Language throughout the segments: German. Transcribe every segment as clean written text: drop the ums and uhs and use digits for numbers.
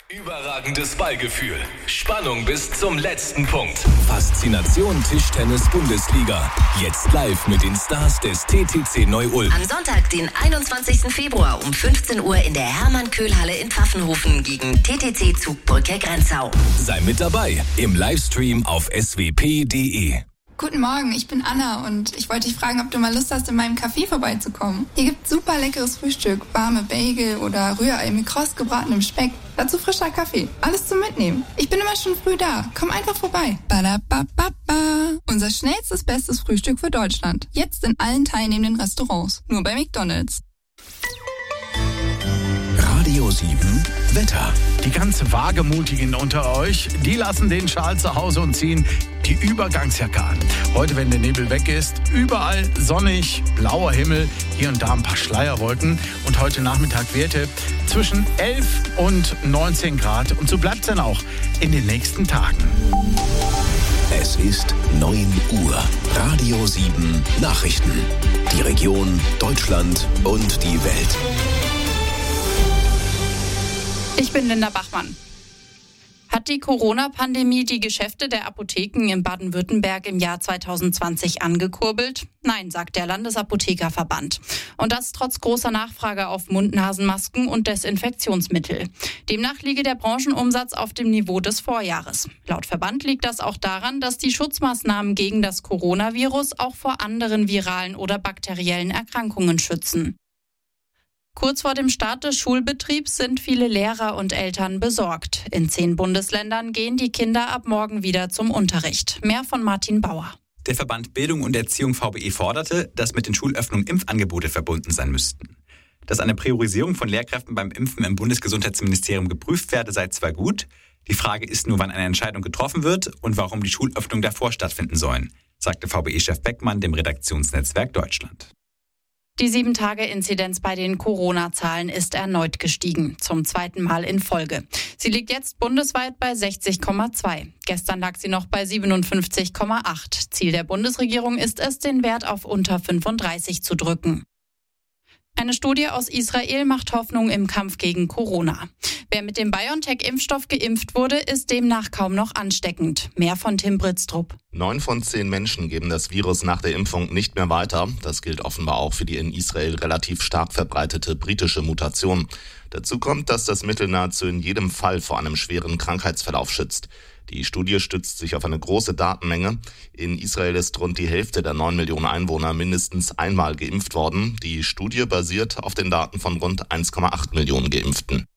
Überragendes Ballgefühl. Spannung bis zum letzten Punkt. Faszination Tischtennis-Bundesliga. Jetzt live mit den Stars des TTC Neu-Ulm. Am Sonntag, den 21. Februar um 15 Uhr in der Hermann-Köhl-Halle in Pfaffenhofen gegen TTC Zugbrücke Grenzau. Sei mit dabei im Livestream auf swp.de. Guten Morgen, ich bin Anna und ich wollte dich fragen, ob du mal Lust hast, in meinem Café vorbeizukommen. Hier gibt's super leckeres Frühstück, warme Bagel oder Rührei mit kross gebratenem Speck. Dazu frischer Kaffee. Alles zum Mitnehmen. Ich bin immer schon früh da. Komm einfach vorbei. Badabababa. Unser schnellstes, bestes Frühstück für Deutschland. Jetzt in allen teilnehmenden Restaurants. Nur bei McDonald's. Radio 7 Wetter. Die ganz Wagemutigen unter euch, die lassen den Schal zu Hause und ziehen die Übergangsjacke an. Heute, wenn der Nebel weg ist, überall sonnig, blauer Himmel, hier und da ein paar Schleierwolken. Und heute Nachmittag Werte zwischen 11 und 19 Grad. Und so bleibt es dann auch in den nächsten Tagen. Es ist 9 Uhr. Radio 7 Nachrichten. Die Region, Deutschland und die Welt. Ich bin Linda Bachmann. Hat die Corona-Pandemie die Geschäfte der Apotheken in Baden-Württemberg im Jahr 2020 angekurbelt? Nein, sagt der Landesapothekerverband. Und das trotz großer Nachfrage auf Mund-Nasen-Masken und Desinfektionsmittel. Demnach liege der Branchenumsatz auf dem Niveau des Vorjahres. Laut Verband liegt das auch daran, dass die Schutzmaßnahmen gegen das Coronavirus auch vor anderen viralen oder bakteriellen Erkrankungen schützen. Kurz vor dem Start des Schulbetriebs sind viele Lehrer und Eltern besorgt. In 10 Bundesländern gehen die Kinder ab morgen wieder zum Unterricht. Mehr von Martin Bauer. Der Verband Bildung und Erziehung VBE forderte, dass mit den Schulöffnungen Impfangebote verbunden sein müssten. Dass eine Priorisierung von Lehrkräften beim Impfen im Bundesgesundheitsministerium geprüft werde, sei zwar gut. Die Frage ist nur, wann eine Entscheidung getroffen wird und warum die Schulöffnungen davor stattfinden sollen, sagte VBE-Chef Beckmann dem Redaktionsnetzwerk Deutschland. Die 7-Tage-Inzidenz bei den Corona-Zahlen ist erneut gestiegen, zum 2. Mal in Folge. Sie liegt jetzt bundesweit bei 60,2. Gestern lag sie noch bei 57,8. Ziel der Bundesregierung ist es, den Wert auf unter 35 zu drücken. Eine Studie aus Israel macht Hoffnung im Kampf gegen Corona. Wer mit dem BioNTech-Impfstoff geimpft wurde, ist demnach kaum noch ansteckend. Mehr von Tim Britztrup. 9 von 10 Menschen geben das Virus nach der Impfung nicht mehr weiter. Das gilt offenbar auch für die in Israel relativ stark verbreitete britische Mutation. Dazu kommt, dass das Mittel nahezu in jedem Fall vor einem schweren Krankheitsverlauf schützt. Die Studie stützt sich auf eine große Datenmenge. In Israel ist rund die Hälfte der 9 Millionen Einwohner mindestens einmal geimpft worden. Die Studie basiert auf den Daten von rund 1,8 Millionen Geimpften.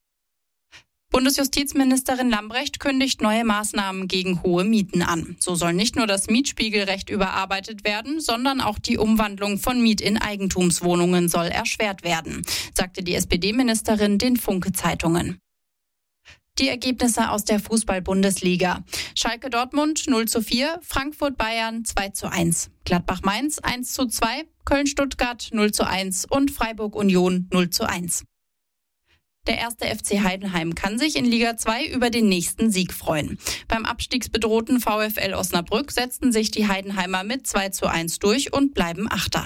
Bundesjustizministerin Lambrecht kündigt neue Maßnahmen gegen hohe Mieten an. So soll nicht nur das Mietspiegelrecht überarbeitet werden, sondern auch die Umwandlung von Miet- in Eigentumswohnungen soll erschwert werden, sagte die SPD-Ministerin den Funke-Zeitungen. Die Ergebnisse aus der Fußball-Bundesliga. Schalke Dortmund 0:4, Frankfurt Bayern 2:1, Gladbach Mainz 1:2, Köln Stuttgart 0:1 und Freiburg Union 0:1. Der 1. FC Heidenheim kann sich in Liga 2 über den nächsten Sieg freuen. Beim abstiegsbedrohten VfL Osnabrück setzten sich die Heidenheimer mit 2:1 durch und bleiben Achter.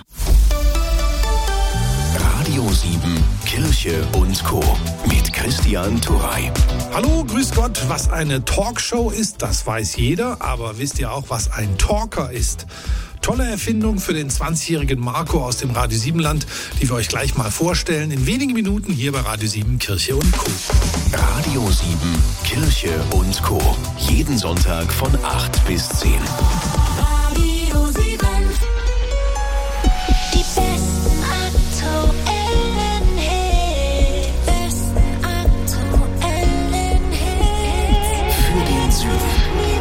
Radio 7 Kirche und Co. mit Christian Turey. Hallo, grüß Gott. Was eine Talkshow ist, das weiß jeder. Aber wisst ihr auch, was ein Talker ist? Tolle Erfindung für den 20-jährigen Marco aus dem Radio 7-Land, die wir euch gleich mal vorstellen. In wenigen Minuten hier bei Radio 7 Kirche und Co. Radio 7 Kirche und Co. Jeden Sonntag von 8 bis 10. Radio 7. Die besten aktuellen Hits. Für den Süden.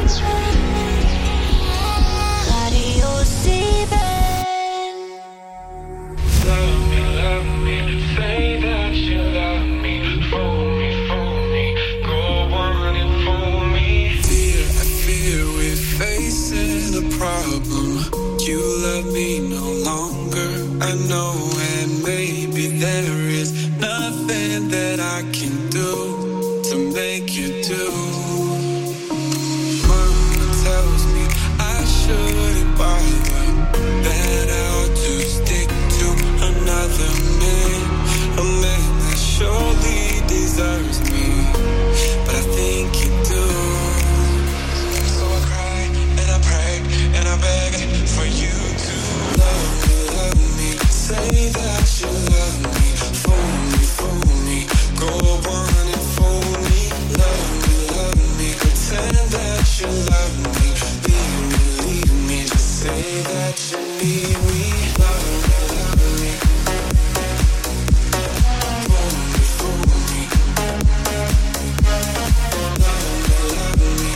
Radio 7. Love me, say that you love me, fool me, go on and fool me. I fear we're facing a problem. You love me no longer, I know, and maybe there is nothing that I can do to make you do. Mama tells me I shouldn't bother, that I ought to stick to another man, a man that surely deserves me, but need me. Love me, love me. Fool me, fool me. Love me, love me.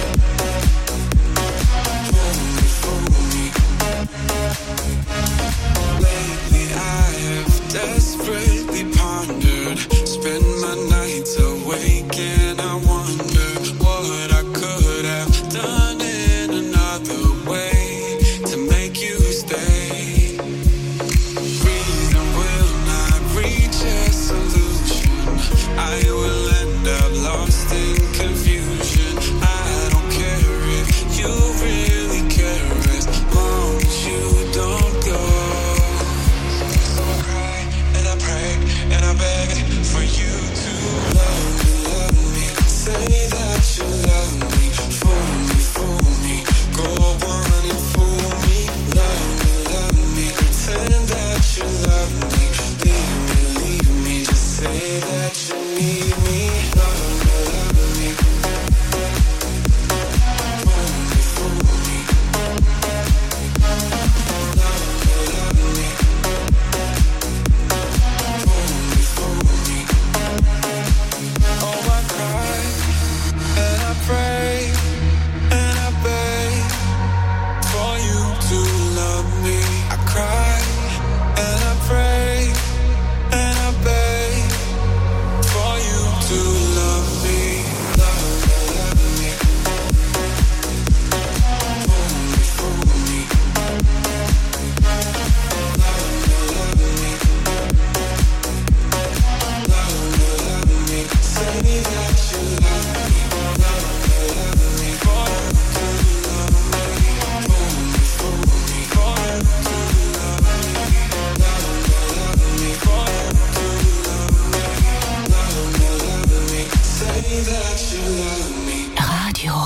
Fool me, fool me. Lately I have desperately pondered, spend my nights awake and I wonder what I could have done in another way to make you stay. Reason will not reach a solution. I will end up lost in confusion. I don't care if you really care as long as you don't go. So I cry and I pray and I beg for you to love me. Say that you love me. Fool me, fool me. Go on and fool me. Love me. Pretend that you love me. Leave me. Just say that you need me. Love me. Fool me, fool me. Love me. Fool me, fool me. Oh, I cry and I pray and I beg for you to love me. I cry and I pray and I beg for you to love me. Love me. Fool me, fool me. Love me. Love me. Say that you love me. Love me. For you to love me. Fool me, fool me. For you to love me. Love me. For you to love me. Love me. Say that you love me. Radio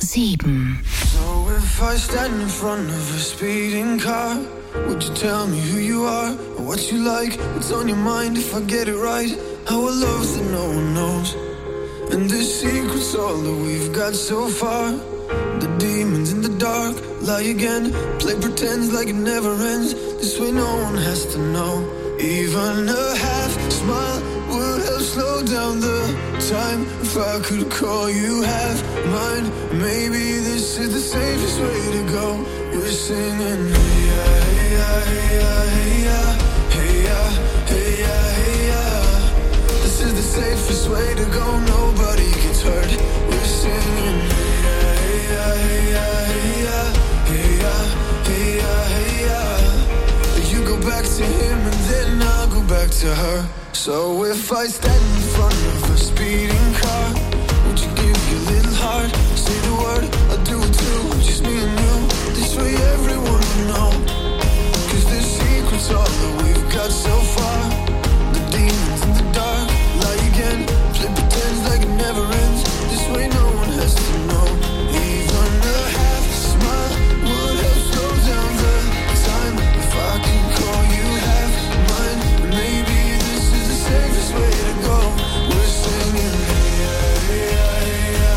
7. So if I stand in front of a speeding car, would you tell me who you are, or what you like, what's on your mind? If I get it right, our love's that no one knows, and this secret's all that we've got so far. The demons in the dark lie again, play pretends like it never ends. This way no one has to know. Even a half smile would help slow down the time. If I could call you half mine, maybe this is the safest way to go. We're singing hey ya, hey ya, hey ya, hey ya, hey ya, hey ya, hey ya. This is the safest way to go, nobody gets hurt. We're singing hey ya, hey ya, hey ya, hey ya, hey ya, hey ya, hey ya. You go back to him and then I'll go back to her. So if I stand in front of a speeding car, would you give your little heart? Say the word, I'll do it too. Just me and you, this way everyone will know. 'Cause this secret's all that we've got so far. The demons in the dark lie again, play pretends like it never ends. This way no one has to know. Even a half smile would help slow down the time. If I could call you half mine, maybe this is the safest way to go. We're singing hey ya, hey ya, hey ya,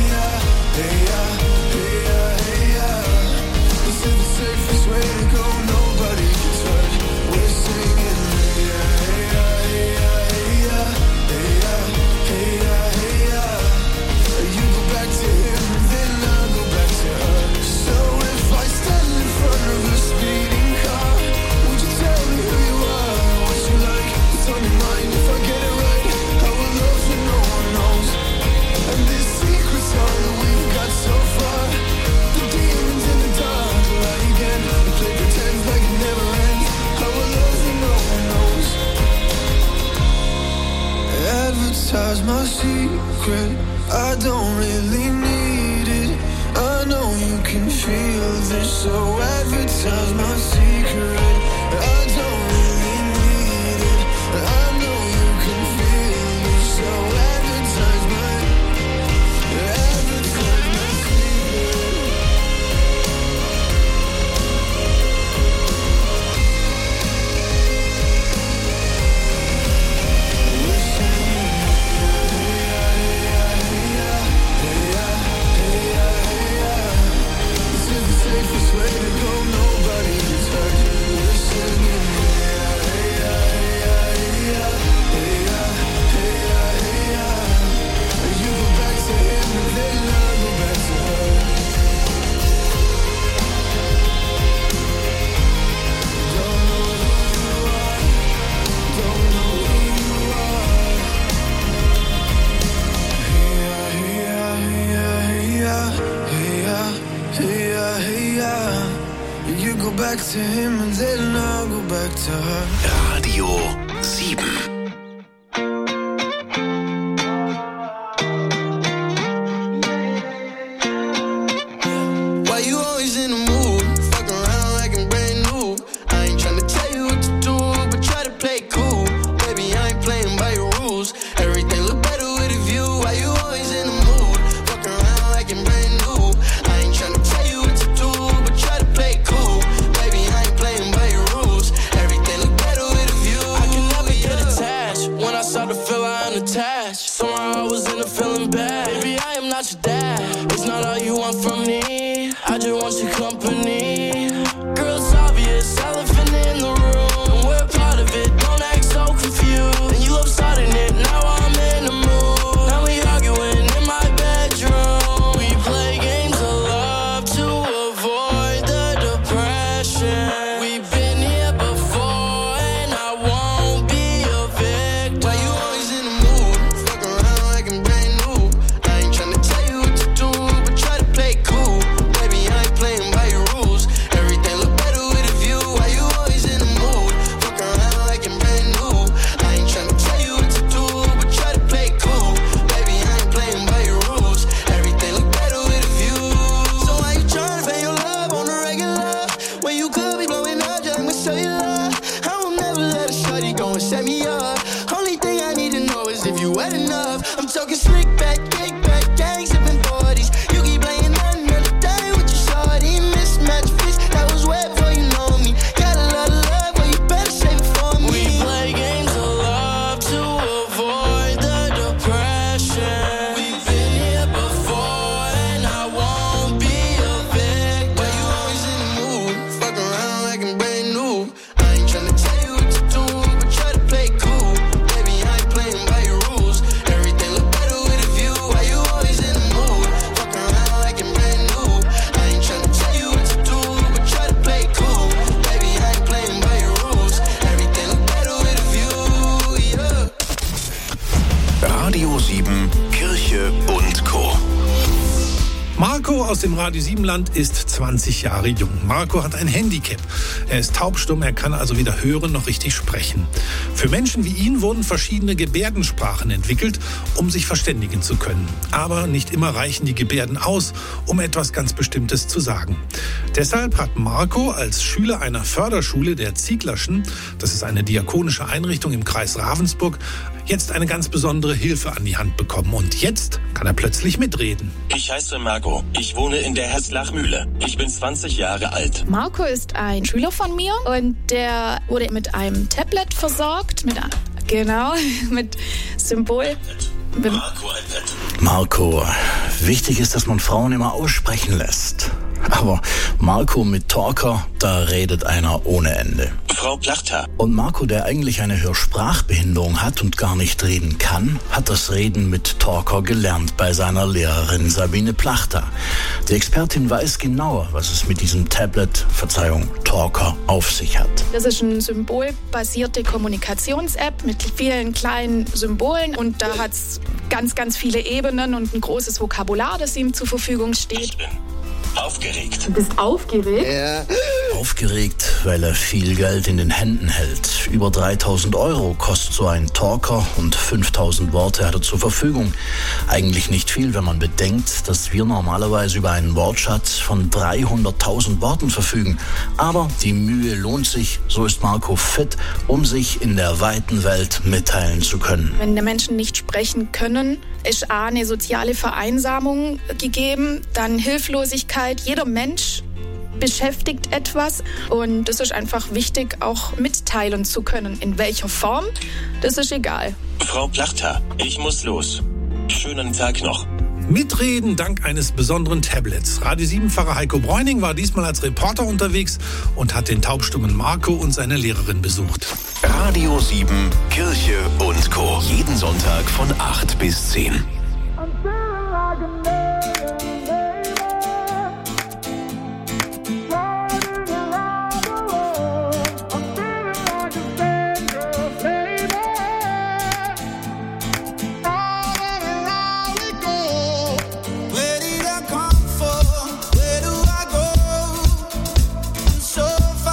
hey ya, hey ya, hey ya, hey ya. This is the safest way to go, nobody gets hurt. We're singing hey ya, hey ya, hey ya, hey ya, hey ya, hey ya, hey ya. You go back to him and then I'll go back to her. So if I stand in front of a speeding car, would you tell me who you are, what you like, what's on your mind? If I get it right, I will love you, no one knows. And this secret's all that we've got so far. The demons in the dark lie again, and play pretend like it never ends. I will love you, no one knows. Advertise my secret, I don't really need it. I know you can feel this, so advertise my secret. I don't really need it. I know you can feel this, so advertise my secret. This is the safest way to go, nobody gets hurt. back to him and then I'll go back to her. Radio 7. Why you always in the mood? Fuck around like I'm brand new. I ain't tryna tell you what to do, but try to play cool. Baby, I ain't playing by your rules. Everything look better with a view. Why you always in the mood? Fuck around like I'm brand new. I ain't tryna tell you what to do, but try to play cool. Baby, I ain't playing by your rules. Everything look better with a view. I can never get attached. When I start to feel I am attached, somehow I was in a feeling bad. Baby, I am not your dad. It's not all you want from me. I just want your company. Girl, it's obvious, elephant in the room, and we're part of it. Don't act so confused. And you love starting it. Now I'm in the mood. Now we arguing in my bedroom. We play games of love to avoid the depression. We've been here before, and I won't be a victim. Why you always in the mood? Fuck around like I'm brand new. I ain't tryna tell you what to do, but try to play cool. Baby, I ain't playing by your rules. Everything look better with a view. Why you always in the mood? Fuck around like I'm brand new. I ain't tryna tell you what to do, but try to play cool. Baby, I ain't playing by your rules. Everything look better with a view. So why you tryna pay your love on the regular when you could be blowing up just with cellular? I will never let a shorty go and set me up. Only thing I need to know is if you wet enough. I'm talking slick back, kick back, gang sipping 40s. You keep playing another day with your shorty. Mismatch fish, that was wet before you know me. Got a lot of love, well you better save it for me. We play games of love to avoid the depression. We've been here before, and I won't be a victim. Why you always in the mood? Fuck around like I'm brand new. I ain't tryna tell you what to do, but try to play cool. Baby, I ain't playing by your rules. Everything look better with a view. Why you always in the mood? Fuck around like I'm brand new. I ain't tryna tell you what to do, but try to play cool. Baby, I ain't playing by your rules. Everything look better with a view, yeah. Radio 7, Kirche und Co. Marco aus dem Radio 7 Land ist 20 Jahre jung. Marco hat ein Handicap. Er ist taubstumm, er kann also weder hören noch richtig sprechen. Für Menschen wie ihn wurden verschiedene Gebärdensprachen entwickelt, um sich verständigen zu können. Aber nicht immer reichen die Gebärden aus, um etwas ganz Bestimmtes zu sagen. Deshalb hat Marco als Schüler einer Förderschule der Zieglerschen, das ist eine diakonische Einrichtung im Kreis Ravensburg, jetzt eine ganz besondere Hilfe an die Hand bekommen. Und jetzt kann er plötzlich mitreden. Ich heiße Marco. Ich wohne in der Hesslachmühle. Ich bin 20 Jahre alt. Marco ist ein Schüler von mir und der wurde mit einem Tablet versorgt, mit Symbol. Marco, wichtig ist, dass man Frauen immer aussprechen lässt. Aber Marco mit Talker, da redet einer ohne Ende. Frau Plachter. Und Marco, der eigentlich eine Hörsprachbehinderung hat und gar nicht reden kann, hat das Reden mit Talker gelernt bei seiner Lehrerin Sabine Plachter. Die Expertin weiß genau, was es mit diesem Talker auf sich hat. Das ist eine symbolbasierte Kommunikations-App mit vielen kleinen Symbolen und da hat es ganz, ganz viele Ebenen und ein großes Vokabular, das ihm zur Verfügung steht. Ich bin aufgeregt. Du bist aufgeregt? Ja. Aufgeregt, weil er viel Geld in den Händen hält. Über 3.000 € kostet so ein Talker und 5.000 Worte hat er zur Verfügung. Eigentlich nicht viel, wenn man bedenkt, dass wir normalerweise über einen Wortschatz von 300.000 Worten verfügen. Aber die Mühe lohnt sich, so ist Marco fit, um sich in der weiten Welt mitteilen zu können. Wenn die Menschen nicht sprechen können, ist A, eine soziale Vereinsamung gegeben, dann Hilflosigkeit. Jeder Mensch beschäftigt etwas und es ist einfach wichtig, auch mitteilen zu können. In welcher Form, das ist egal. Frau Plachter, ich muss los. Schönen Tag noch. Mitreden dank eines besonderen Tablets. Radio 7-Pfarrer Heiko Bräuning war diesmal als Reporter unterwegs und hat den taubstummen Marco und seine Lehrerin besucht. Radio 7, Kirche und Co. Jeden Sonntag von 8 bis 10. Where did I come from? Where do I go? I'm so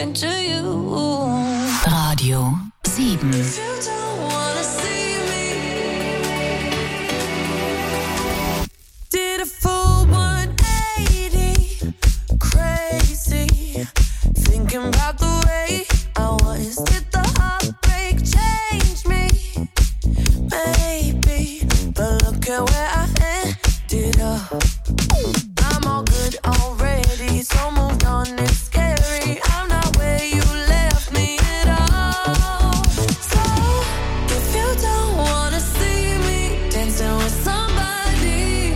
into you. Radio 7. Did a full 180, crazy, thinking about the way I was. Did the heartbreak change me? Maybe, but look at where I ended up. I'm all good already, so moved on, it's scary. I'm not where you left me at all. So, if you don't wanna see me dancing with somebody,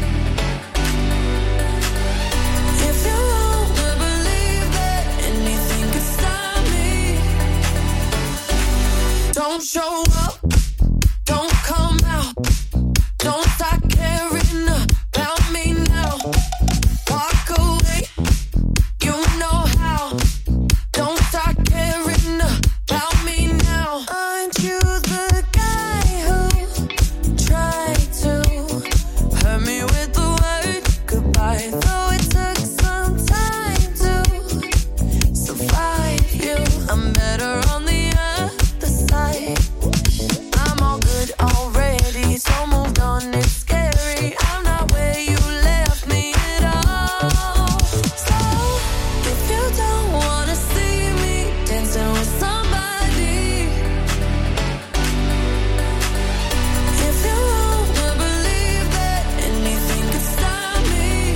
if you wanna believe that anything could stop me, don't show up, don't come out, don't start caring about me now. Walk away, you know how. Don't start caring about me now. Aren't you the guy who tried to hurt me with the word goodbye? Though it took some time to survive you, I'm better on the other side. I'm all good already, so moved on, it's scary. I'm not where you left me at all. So, if you don't wanna see me dancing with somebody, if you wanna believe that anything could stop me,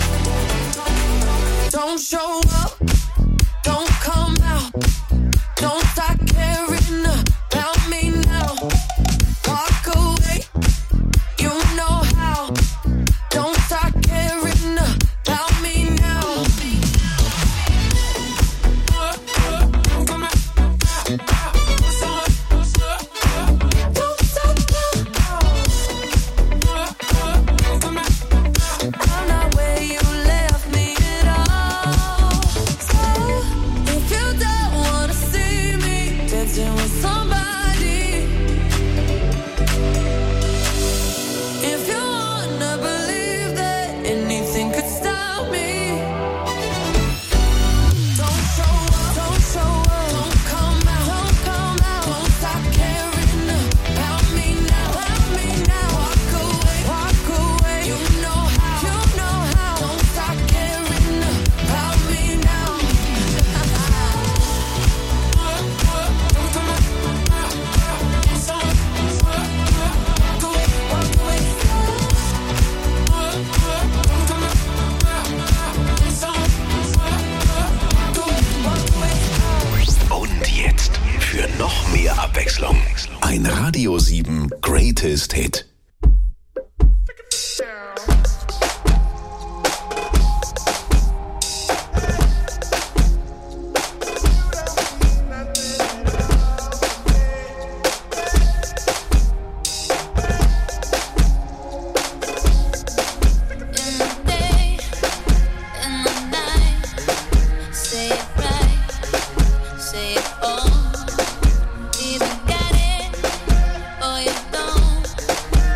don't show up, don't come out, don't start caring about me now. Walk away, you know how. Don't start caring about me now. Don't stop now. I'm not where you left me at all. So, if you don't wanna see me dancing with somebody, if you wanna believe that anything could stop me, don't show up, don't come out, don't stop caring about me now, walk away, you know how, don't stop caring about me now. Und jetzt für noch mehr Abwechslung ein Radio 7 Greatest Hit. In the day, in the night, say it right, say it all. Either got it or you don't.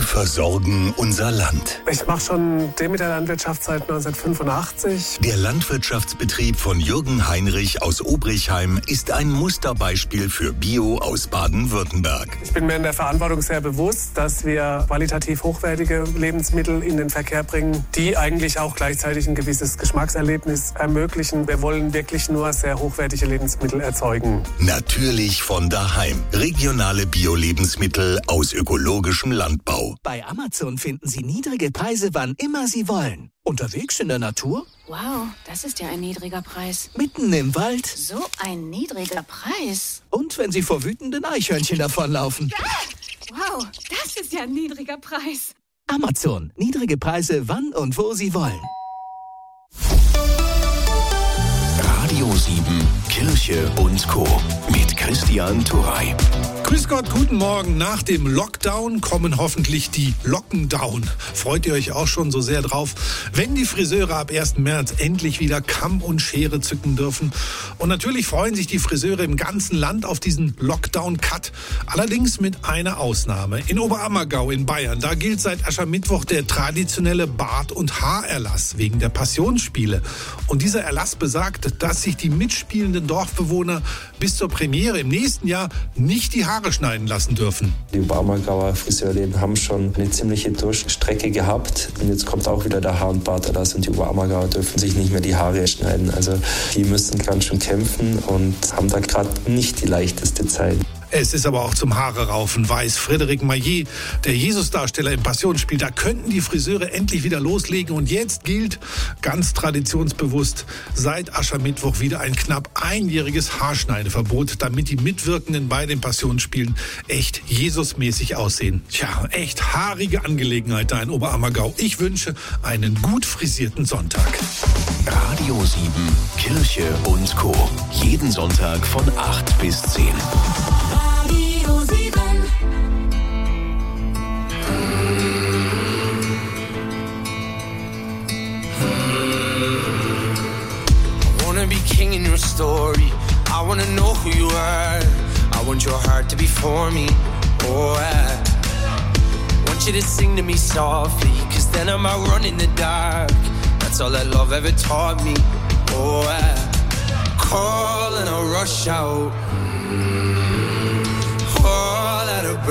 Wir versorgen unser Land. Ich mache schon Demeter-Landwirtschaft seit 1985. Der Landwirtschaftsbetrieb von Jürgen Heinrich aus Obrichheim ist ein Musterbeispiel für Bio aus Baden-Württemberg. Ich bin mir in der Verantwortung sehr bewusst, dass wir qualitativ hochwertige Lebensmittel in den Verkehr bringen, die eigentlich auch gleichzeitig ein gewisses Geschmackserlebnis ermöglichen. Wir wollen wirklich nur sehr hochwertige Lebensmittel erzeugen. Natürlich von daheim. Regionale Bio-Lebensmittel aus ökologischem Landbau. Bei Amazon finden Sie niedrige Preise, wann immer Sie wollen. Unterwegs in der Natur? Wow, das ist ja ein niedriger Preis. Mitten im Wald? So ein niedriger Preis. Und wenn Sie vor wütenden Eichhörnchen davonlaufen? Wow, das ist ja ein niedriger Preis. Amazon. Niedrige Preise, wann und wo Sie wollen. Radio 7, Kirche und Co. mit Christian Turrey. Grüß Gott, guten Morgen. Nach dem Lockdown kommen hoffentlich die Lockendown. Freut ihr euch auch schon so sehr drauf, wenn die Friseure ab 1. März endlich wieder Kamm und Schere zücken dürfen? Und natürlich freuen sich die Friseure im ganzen Land auf diesen Lockdown-Cut. Allerdings mit einer Ausnahme. In Oberammergau in Bayern, da gilt seit Aschermittwoch der traditionelle Bart- und Haarerlass wegen der Passionsspiele. Und dieser Erlass besagt, dass sich die mitspielenden Dorfbewohner bis zur Premiere im nächsten Jahr nicht die Haare schneiden lassen dürfen. Die Oberammergauer Friseurläden haben schon eine ziemliche Durchstrecke gehabt. Und jetzt kommt auch wieder der Haar- und Barterlass und die Oberammergauer dürfen sich nicht mehr die Haare schneiden. Also die müssen ganz schön kämpfen und haben da gerade nicht die leichteste Zeit. Es ist aber auch zum Haare raufen, weiß Frédéric Maillet, der Jesusdarsteller im Passionsspiel. Da könnten die Friseure endlich wieder loslegen. Und jetzt gilt, ganz traditionsbewusst, seit Aschermittwoch wieder ein knapp einjähriges Haarschneideverbot, damit die Mitwirkenden bei den Passionsspielen echt Jesusmäßig aussehen. Tja, echt haarige Angelegenheit da in Oberammergau. Ich wünsche einen gut frisierten Sonntag. Radio 7, Kirche und Co. Jeden Sonntag von 8 bis 10. Radio 7. I wanna be king in your story. I wanna know who you are. I want your heart to be for me. Oh, I want you to sing to me softly, 'cause then I might run in the dark. That's all that love ever taught me. Oh, I call and I rush out.